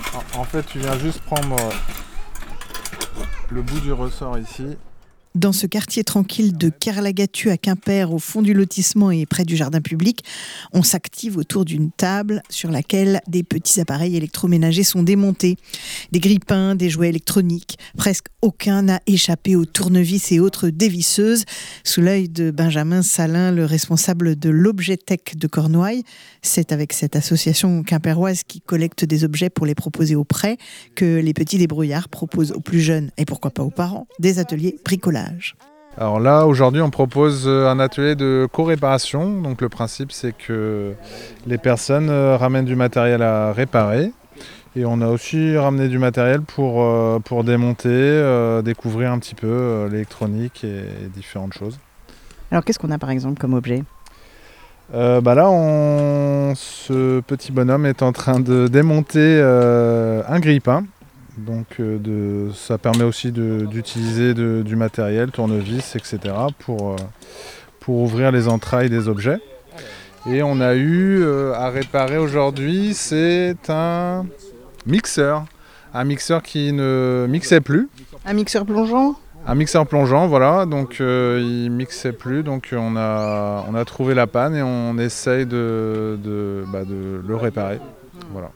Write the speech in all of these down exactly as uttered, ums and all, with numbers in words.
En fait, tu viens juste prendre le bout du ressort ici. Dans ce quartier tranquille de Kerlagatu à Quimper, au fond du lotissement et près du jardin public, on s'active autour d'une table sur laquelle des petits appareils électroménagers sont démontés. Des grille-pains, des jouets électroniques. Presque aucun n'a échappé aux tournevis et autres dévisseuses. Sous l'œil de Benjamin Salin, le responsable de l'Objetech de Cornouailles, c'est avec cette association quimpéroise qui collecte des objets pour les proposer au prêt que les petits débrouillards proposent aux plus jeunes, et pourquoi pas aux parents, des ateliers bricolage. Alors là, aujourd'hui, on propose un atelier de co-réparation. Donc le principe, c'est que les personnes ramènent du matériel à réparer. Et on a aussi ramené du matériel pour, pour démonter, euh, découvrir un petit peu euh, l'électronique et, et différentes choses. Alors qu'est-ce qu'on a par exemple comme objet ? euh, bah Là, on... ce petit bonhomme est en train de démonter euh, un grille-pain. Donc euh, de, ça permet aussi de, d'utiliser de, du matériel, tournevis, et cetera pour, euh, pour ouvrir les entrailles des objets. Et on a eu euh, à réparer aujourd'hui, c'est un mixeur. Un mixeur qui ne mixait plus. Un mixeur plongeant ? Un mixeur plongeant, voilà. Donc euh, il mixait plus. Donc on a, on a trouvé la panne et on essaye de, de, bah, de le réparer. Voilà.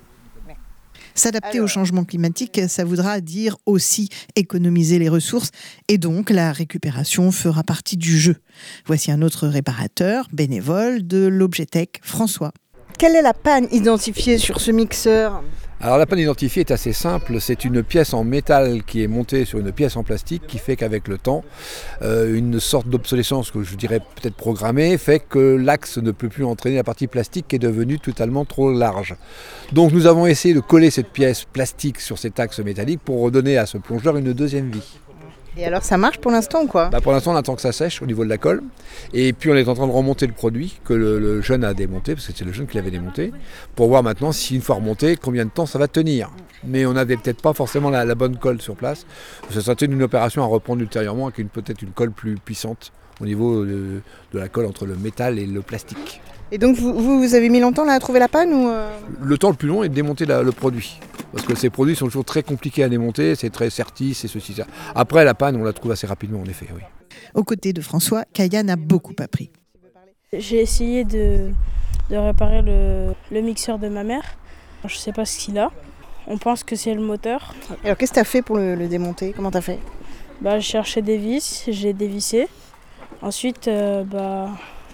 S'adapter au changement climatique, ça voudra dire aussi économiser les ressources et donc la récupération fera partie du jeu. Voici un autre réparateur, bénévole de l'Objetech, François. Quelle est la panne identifiée sur ce mixeur ? Alors la panne identifiée est assez simple, c'est une pièce en métal qui est montée sur une pièce en plastique qui fait qu'avec le temps, euh, une sorte d'obsolescence que je dirais peut-être programmée fait que l'axe ne peut plus entraîner la partie plastique qui est devenue totalement trop large. Donc nous avons essayé de coller cette pièce plastique sur cet axe métallique pour redonner à ce plongeur une deuxième vie. Et alors ça marche pour l'instant ou quoi ? Bah pour l'instant on attend que ça sèche au niveau de la colle et puis on est en train de remonter le produit que le, le jeune a démonté, parce que c'est le jeune qui l'avait démonté, pour voir maintenant si une fois remonté combien de temps ça va tenir. Mais on n'avait peut-être pas forcément la, la bonne colle sur place. Ce serait une opération à reprendre ultérieurement avec une, peut-être une colle plus puissante au niveau de, de la colle entre le métal et le plastique. Et donc vous, vous, vous avez mis longtemps là à trouver la panne ou euh... Le temps le plus long est de démonter la, le produit. Parce que ces produits sont toujours très compliqués à démonter, c'est très serti, c'est ceci, ça. Après la panne, on la trouve assez rapidement en effet, oui. Aux côtés de François, Kayane a beaucoup appris. J'ai essayé de, de réparer le, le mixeur de ma mère. Je ne sais pas ce qu'il a. On pense que c'est le moteur. Alors qu'est-ce que tu as fait pour le, le démonter ? Comment tu as fait ? Bah, j'ai cherché des vis, j'ai dévissé. Ensuite, euh, bah,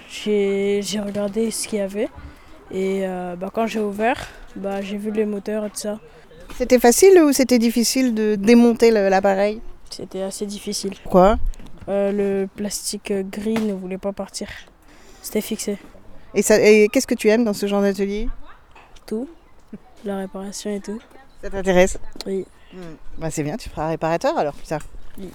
j'ai, j'ai regardé ce qu'il y avait. Et euh, bah, quand j'ai ouvert, bah, j'ai vu les moteurs et tout ça. C'était facile ou c'était difficile de démonter le, l'appareil ? C'était assez difficile. Pourquoi ? euh, Le plastique gris ne voulait pas partir. C'était fixé. Et, ça, et qu'est-ce que tu aimes dans ce genre d'atelier ? Tout. La réparation et tout. Ça t'intéresse ? Oui. Mmh. Bah, c'est bien, tu feras réparateur alors plus tard. Oui.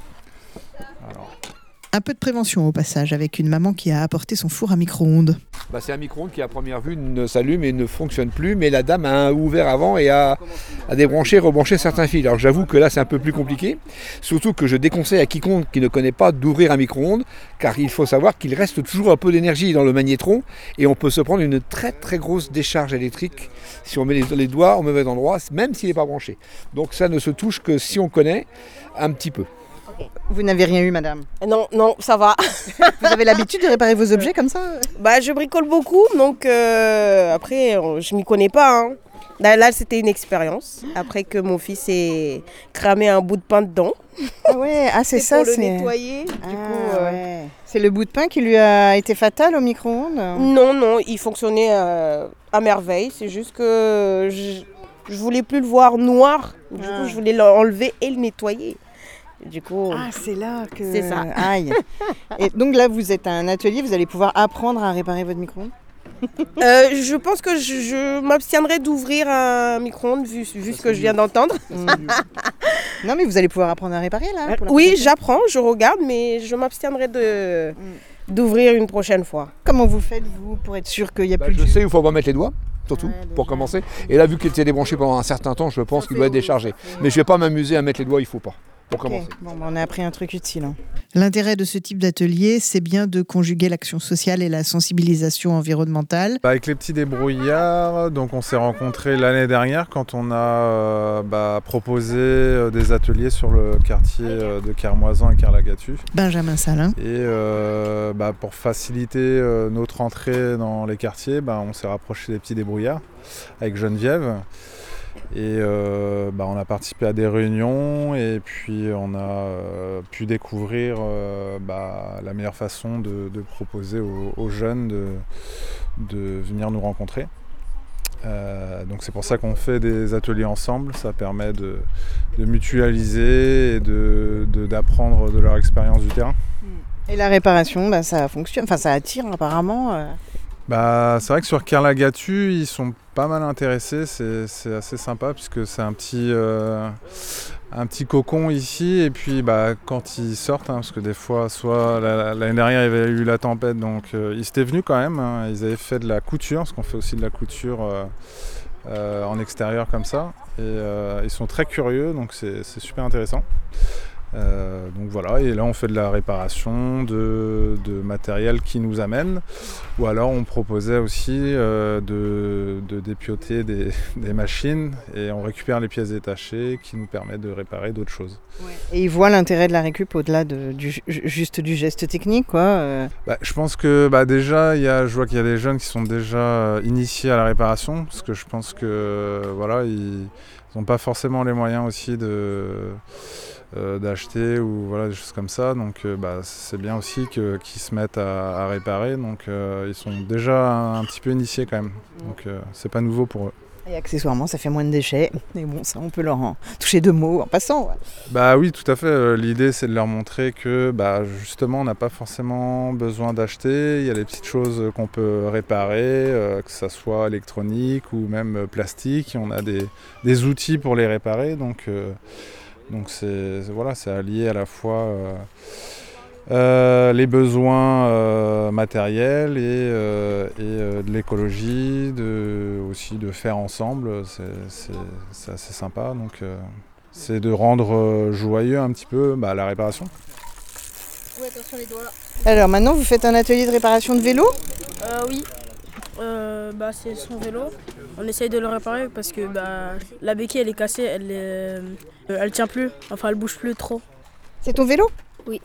Alors. Un peu de prévention au passage avec une maman qui a apporté son four à micro-ondes. Bah, c'est un micro-ondes qui à première vue ne s'allume et ne fonctionne plus, mais la dame a ouvert avant et a, a débranché, rebranché certains fils. Alors j'avoue que là c'est un peu plus compliqué, surtout que je déconseille à quiconque qui ne connaît pas d'ouvrir un micro-ondes, car il faut savoir qu'il reste toujours un peu d'énergie dans le magnétron et on peut se prendre une très très grosse décharge électrique si on met les, les doigts au mauvais endroit, même s'il n'est pas branché. Donc ça ne se touche que si on connaît un petit peu. Vous n'avez rien eu, madame ? Non, non, ça va. Vous avez l'habitude de réparer vos objets comme ça ? Bah, je bricole beaucoup, donc euh, après, je m'y connais pas. Hein. Là, là, c'était une expérience. Après que mon fils ait cramé un bout de pain dedans. Ah ouais, ah c'est, c'est ça, pour c'est... le nettoyer. Ah, du coup, euh... ouais. C'est le bout de pain qui lui a été fatal au micro-ondes ? Non, non, il fonctionnait euh, à merveille. C'est juste que je, je voulais plus le voir noir. Du ah. coup, je voulais l'enlever et le nettoyer. Du coup, ah, c'est là que... C'est ça. Aïe. Et donc là, vous êtes à un atelier, vous allez pouvoir apprendre à réparer votre micro-ondes ? euh, Je pense que je, je m'abstiendrai d'ouvrir un micro-ondes vu, vu ce que je viens d'entendre. Mmh. Non, mais vous allez pouvoir apprendre à réparer là pour la Oui, j'apprends, je regarde, mais je m'abstiendrai de, mmh. d'ouvrir une prochaine fois. Comment vous faites, vous, pour être sûr qu'il n'y a bah, plus de Je jus ? sais où il faut pas mettre les doigts. Surtout, ouais, pour commencer. Et là, vu qu'il était débranché pendant un certain temps, je pense qu'il doit être déchargé. Mais je ne vais pas m'amuser à mettre les doigts, il ne faut pas. pour Okay. commencer. Bon, bah, on a appris un truc utile. Hein. L'intérêt de ce type d'atelier, c'est bien de conjuguer l'action sociale et la sensibilisation environnementale. Bah, avec les petits débrouillards, donc on s'est rencontrés l'année dernière quand on a euh, bah, proposé euh, des ateliers sur le quartier euh, de Kermoisan et Kerlagatu. Benjamin Salin. Et euh, bah, pour faciliter euh, notre entrée dans les quartiers, bah, on s'est rapproché des petits débrouillards avec Geneviève. Et euh, bah, on a participé à des réunions et puis on a euh, pu découvrir euh, bah, la meilleure façon de, de proposer aux, aux jeunes de, de venir nous rencontrer. Euh, donc c'est pour ça qu'on fait des ateliers ensemble, ça permet de, de mutualiser et de, de, d'apprendre de leur expérience du terrain. Et la réparation, bah, ça fonctionne, enfin ça attire apparemment. Euh... Bah, c'est vrai que sur Kerlagatu, ils sont pas mal intéressés, c'est, c'est assez sympa puisque c'est un petit, euh, un petit cocon ici et puis bah, quand ils sortent, hein, parce que des fois, soit la, l'année dernière il y avait eu la tempête, donc euh, ils étaient venus quand même, hein, ils avaient fait de la couture, parce qu'on fait aussi de la couture euh, euh, en extérieur comme ça, et euh, ils sont très curieux, donc c'est, c'est super intéressant. Euh, donc voilà, et là on fait de la réparation de, de matériel qui nous amène, ou alors on proposait aussi euh, de, de dépioter des, des machines et on récupère les pièces détachées qui nous permettent de réparer d'autres choses. Ouais. Et ils voient l'intérêt de la récup au-delà de, du, juste du geste technique, quoi. Euh... Bah, je pense que bah, déjà, y a, je vois qu'il y a des jeunes qui sont déjà euh, initiés à la réparation, parce que je pense que euh, voilà, ils n'ont pas forcément les moyens aussi de Euh, d'acheter ou voilà, des choses comme ça, donc euh, bah, c'est bien aussi que, qu'ils se mettent à, à réparer, donc euh, ils sont déjà un, un petit peu initiés quand même, donc euh, c'est pas nouveau pour eux. Et accessoirement ça fait moins de déchets, mais bon ça on peut leur en toucher deux mots en passant. Ouais. Bah oui, tout à fait, l'idée c'est de leur montrer que bah, justement on n'a pas forcément besoin d'acheter, il y a des petites choses qu'on peut réparer, euh, que ça soit électronique ou même plastique, on a des, des outils pour les réparer, donc euh, Donc c'est, voilà, c'est allié à la fois euh, euh, les besoins euh, matériels et, euh, et euh, de l'écologie, de, aussi de faire ensemble, c'est, c'est, c'est assez sympa. Donc euh, c'est de rendre euh, joyeux un petit peu bah, la réparation. Ouais, attention les doigts. Alors maintenant vous faites un atelier de réparation de vélo ? Euh, oui. Euh, bah, c'est son vélo. On essaye de le réparer parce que bah, la béquille elle est cassée, elle, est, euh, elle tient plus, enfin elle bouge plus trop. C'est ton vélo ? Oui.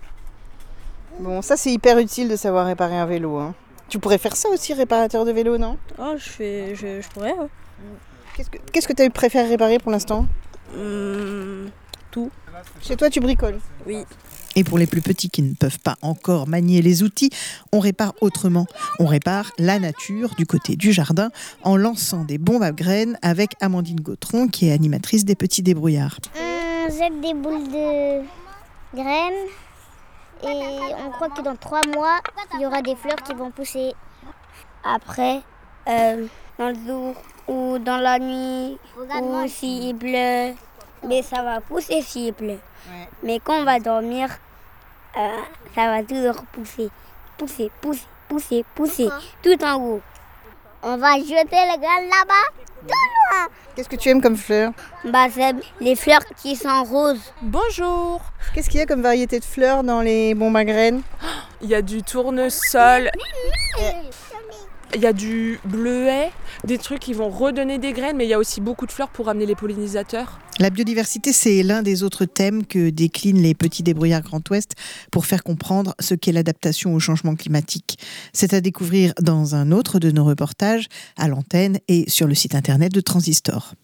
Bon, ça c'est hyper utile de savoir réparer un vélo. Hein. Tu pourrais faire ça aussi, réparateur de vélo, non ? Ah, je fais, je, je pourrais. Ouais. Qu'est-ce que, qu'est-ce que tu préfères réparer pour l'instant ? Hum, tout. Chez toi tu bricoles ? Oui. Et pour les plus petits qui ne peuvent pas encore manier les outils, on répare autrement. On répare la nature du côté du jardin en lançant des bombes à graines avec Amandine Gautron qui est animatrice des petits débrouillards. On jette des boules de graines et on croit que dans trois mois, il y aura des fleurs qui vont pousser. Après, euh, dans le jour ou dans la nuit, ou s'il pleut, mais ça va pousser s'il pleut. Ouais. Mais quand on va dormir, euh, ça va toujours pousser, pousser, pousser, pousser, pousser, tout en haut. On va jeter les graines là-bas, tout loin. Qu'est-ce que tu aimes comme fleurs ? Bah, c'est les fleurs qui sont roses. Bonjour. Qu'est-ce qu'il y a comme variété de fleurs dans les bombes à graines ? Il y a du tournesol, il y a du bleuet, des trucs qui vont redonner des graines, mais il y a aussi beaucoup de fleurs pour amener les pollinisateurs. La biodiversité, c'est l'un des autres thèmes que déclinent les petits débrouillards Grand Ouest pour faire comprendre ce qu'est l'adaptation au changement climatique. C'est à découvrir dans un autre de nos reportages à l'antenne et sur le site internet de Transistor.